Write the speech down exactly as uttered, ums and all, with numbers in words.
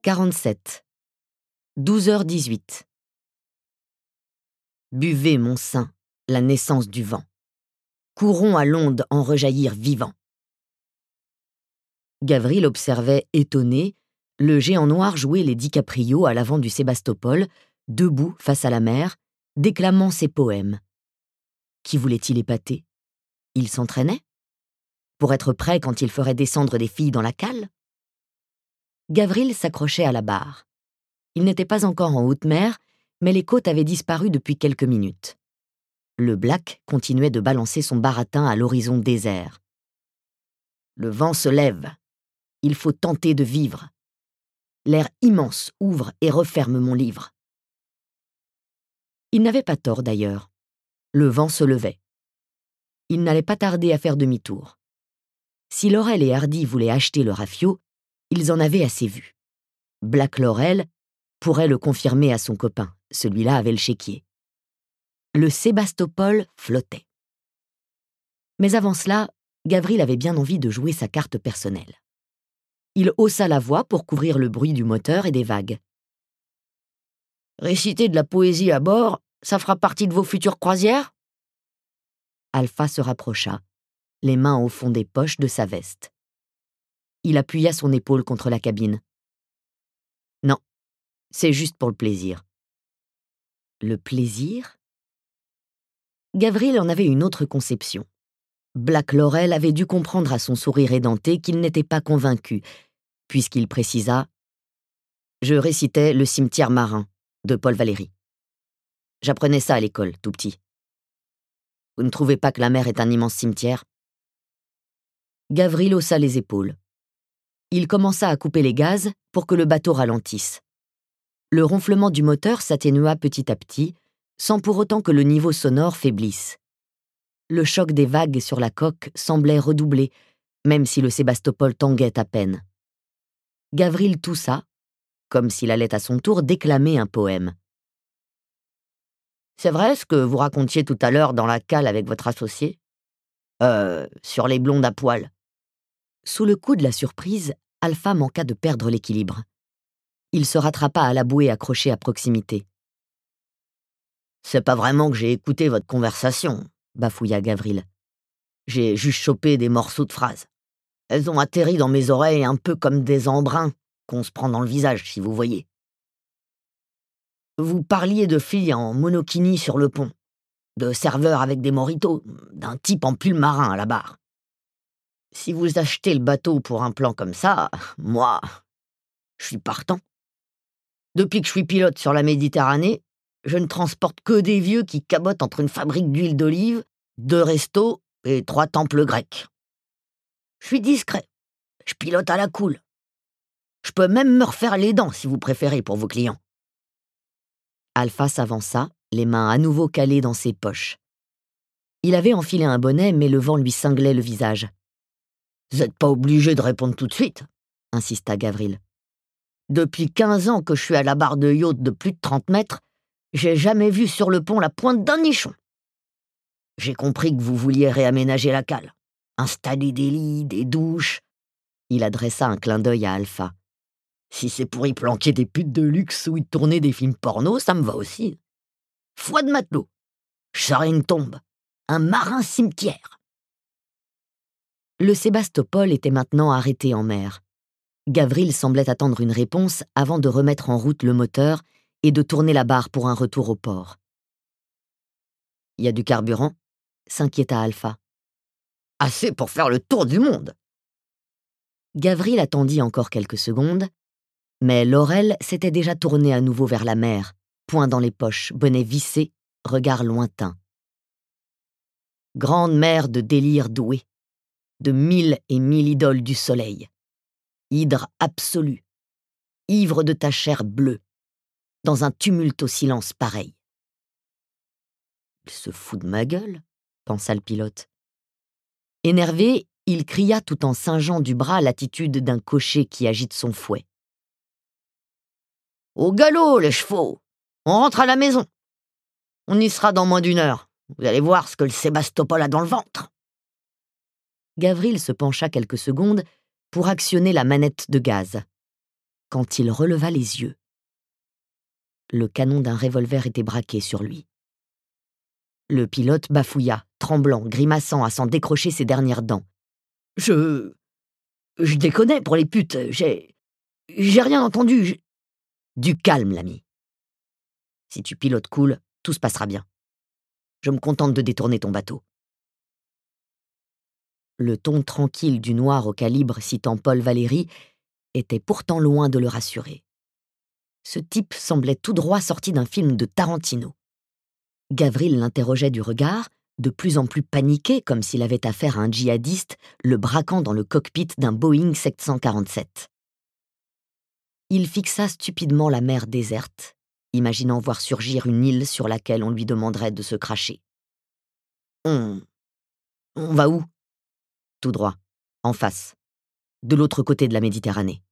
quarante-sept. douze heures dix-huit. Buvez, mon sein, la naissance du vent. Courons à l'onde en rejaillir vivant. Gavril observait, étonné, le géant noir jouer les DiCaprio à l'avant du Sébastopol, debout face à la mer, déclamant ses poèmes. Qui voulait-il épater? Il s'entraînait? Pour être prêt quand il ferait descendre des filles dans la cale? Gavril s'accrochait à la barre. Il n'était pas encore en haute mer, mais les côtes avaient disparu depuis quelques minutes. Le Black continuait de balancer son baratin à l'horizon désert. Le vent se lève. Il faut tenter de vivre. L'air immense ouvre et referme mon livre. Il n'avait pas tort d'ailleurs. Le vent se levait. Il n'allait pas tarder à faire demi-tour. Si Laurel et Hardy voulaient acheter le rafio, ils en avaient assez vu. Black Laurel pourrait le confirmer à son copain. Celui-là avait le chéquier. Le Sébastopol flottait. Mais avant cela, Gavril avait bien envie de jouer sa carte personnelle. Il haussa la voix pour couvrir le bruit du moteur et des vagues. « Réciter de la poésie à bord, ça fera partie de vos futures croisières ?» Alpha se rapprocha, les mains au fond des poches de sa veste. Il appuya son épaule contre la cabine. « Non, c'est juste pour le plaisir. » Le plaisir? Gavril en avait une autre conception. Black Laurel avait dû comprendre à son sourire édenté qu'il n'était pas convaincu, puisqu'il précisa « Je récitais Le cimetière marin » de Paul Valéry. J'apprenais ça à l'école, tout petit. Vous ne trouvez pas que la mer est un immense cimetière? Gavril haussa les épaules. Il commença à couper les gaz pour que le bateau ralentisse. Le ronflement du moteur s'atténua petit à petit, sans pour autant que le niveau sonore faiblisse. Le choc des vagues sur la coque semblait redoubler, même si le Sébastopol tanguait à peine. Gavril toussa, comme s'il allait à son tour déclamer un poème. « C'est vrai ce que vous racontiez tout à l'heure dans la cale avec votre associé? Euh, sur les blondes à poil. » Sous le coup de la surprise, Alpha manqua de perdre l'équilibre. Il se rattrapa à la bouée accrochée à proximité. « C'est pas vraiment que j'ai écouté votre conversation, » bafouilla Gavril. « J'ai juste chopé des morceaux de phrases. Elles ont atterri dans mes oreilles un peu comme des embruns qu'on se prend dans le visage, si vous voyez. Vous parliez de filles en monokini sur le pont, de serveurs avec des mojitos, d'un type en pull marin à la barre. Si vous achetez le bateau pour un plan comme ça, moi, je suis partant. Depuis que je suis pilote sur la Méditerranée, je ne transporte que des vieux qui cabotent entre une fabrique d'huile d'olive, deux restos et trois temples grecs. Je suis discret, je pilote à la cool. Je peux même me refaire les dents si vous préférez pour vos clients. » Alpha s'avança, les mains à nouveau calées dans ses poches. Il avait enfilé un bonnet, mais le vent lui cinglait le visage. « Vous n'êtes pas obligé de répondre tout de suite, » insista Gavril. « Depuis quinze ans que je suis à la barre de yacht de plus de trente mètres, j'ai jamais vu sur le pont la pointe d'un nichon. J'ai compris que vous vouliez réaménager la cale, installer des lits, des douches. » Il adressa un clin d'œil à Alpha. « Si c'est pour y planquer des putes de luxe ou y tourner des films porno, ça me va aussi. Foi de matelot. Je serai une tombe. Un marin cimetière. » Le Sébastopol était maintenant arrêté en mer. Gavril semblait attendre une réponse avant de remettre en route le moteur et de tourner la barre pour un retour au port. « Y a du carburant ?» s'inquiéta Alpha. « Assez pour faire le tour du monde !» Gavril attendit encore quelques secondes, mais Laurel s'était déjà tourné à nouveau vers la mer, poing dans les poches, bonnet vissé, regard lointain. Grande mer de délire doué, de mille et mille idoles du soleil, hydre absolu, ivre de ta chair bleue, dans un tumulte au silence pareil. « Il se fout de ma gueule », pensa le pilote. Énervé, il cria tout en singeant du bras l'attitude d'un cocher qui agite son fouet. « Au galop, les chevaux! On rentre à la maison. On y sera dans moins d'une heure. Vous allez voir ce que le Sébastopol a dans le ventre. » Gavril se pencha quelques secondes pour actionner la manette de gaz. quand il releva les yeux. Le canon d'un revolver était braqué sur lui. Le pilote bafouilla, tremblant, grimaçant à s'en décrocher ses dernières dents. « Je... je déconnais pour les putes, j'ai... j'ai rien entendu, je... » Du calme, l'ami. Si tu pilotes cool, tout se passera bien. Je me contente de détourner ton bateau. Le ton tranquille du noir au calibre citant Paul Valéry était pourtant loin de le rassurer. Ce type semblait tout droit sorti d'un film de Tarantino. Gavril l'interrogeait du regard, de plus en plus paniqué, comme s'il avait affaire à un djihadiste le braquant dans le cockpit d'un Boeing sept cent quarante-sept. Il fixa stupidement la mer déserte, imaginant voir surgir une île sur laquelle on lui demanderait de se cracher. On... on va où ? Tout droit, en face, de l'autre côté de la Méditerranée.